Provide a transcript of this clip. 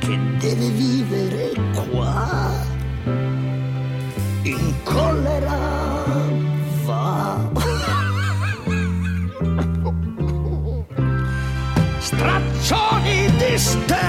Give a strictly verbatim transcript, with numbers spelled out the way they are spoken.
che deve vivere qua in collera va. Straccioni di stelle